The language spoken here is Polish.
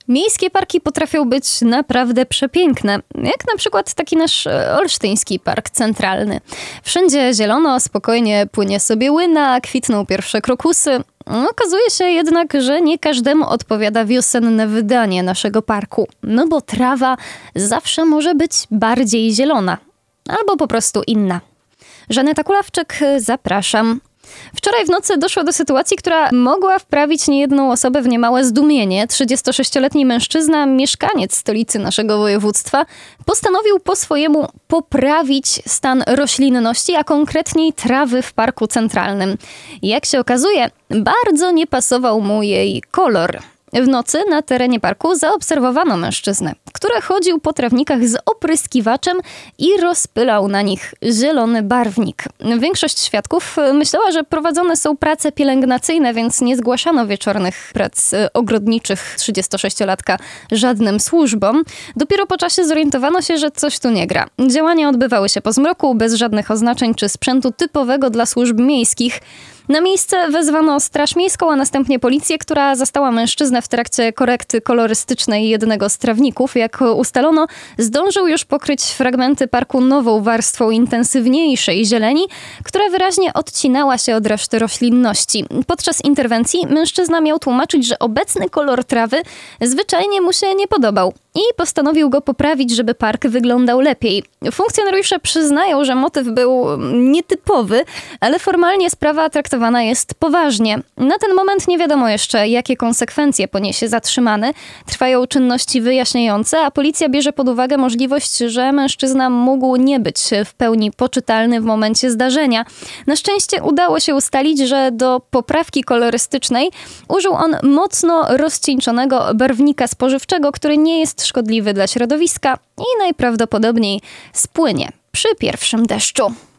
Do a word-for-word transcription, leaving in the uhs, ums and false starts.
Miejskie parki potrafią być naprawdę przepiękne, jak na przykład taki nasz olsztyński park centralny. Wszędzie zielono, spokojnie płynie sobie łyna, kwitną pierwsze krokusy. Okazuje się jednak, że nie każdemu odpowiada wiosenne wydanie naszego parku, no bo trawa zawsze może być bardziej zielona, albo po prostu inna. Żaneta Kulawczyk, zapraszam. Wczoraj w nocy doszło do sytuacji, która mogła wprawić niejedną osobę w niemałe zdumienie. trzydziestosześcioletni mężczyzna, mieszkaniec stolicy naszego województwa, postanowił po swojemu poprawić stan roślinności, a konkretniej trawy w parku centralnym. Jak się okazuje, bardzo nie pasował mu jej kolor. W nocy na terenie parku zaobserwowano mężczyznę, który chodził po trawnikach z opryskiwaczem i rozpylał na nich zielony barwnik. Większość świadków myślała, że prowadzone są prace pielęgnacyjne, więc nie zgłaszano wieczornych prac ogrodniczych trzydziestosześciolatka żadnym służbom. Dopiero po czasie zorientowano się, że coś tu nie gra. Działania odbywały się po zmroku, bez żadnych oznaczeń czy sprzętu typowego dla służb miejskich. Na miejsce wezwano straż miejską, a następnie policję, która zastała mężczyznę w trakcie korekty kolorystycznej jednego z trawników. Jak ustalono, zdążył już pokryć fragmenty parku nową warstwą intensywniejszej zieleni, która wyraźnie odcinała się od reszty roślinności. Podczas interwencji mężczyzna miał tłumaczyć, że obecny kolor trawy zwyczajnie mu się nie podobał i postanowił go poprawić, żeby park wyglądał lepiej. Funkcjonariusze przyznają, że motyw był nietypowy, ale formalnie sprawa traktowana jest poważnie. Na ten moment nie wiadomo jeszcze, jakie konsekwencje poniesie zatrzymany. Trwają czynności wyjaśniające, a policja bierze pod uwagę możliwość, że mężczyzna mógł nie być w pełni poczytalny w momencie zdarzenia. Na szczęście udało się ustalić, że do poprawki kolorystycznej użył on mocno rozcieńczonego barwnika spożywczego, który nie jest szkodliwy dla środowiska i najprawdopodobniej spłynie przy pierwszym deszczu.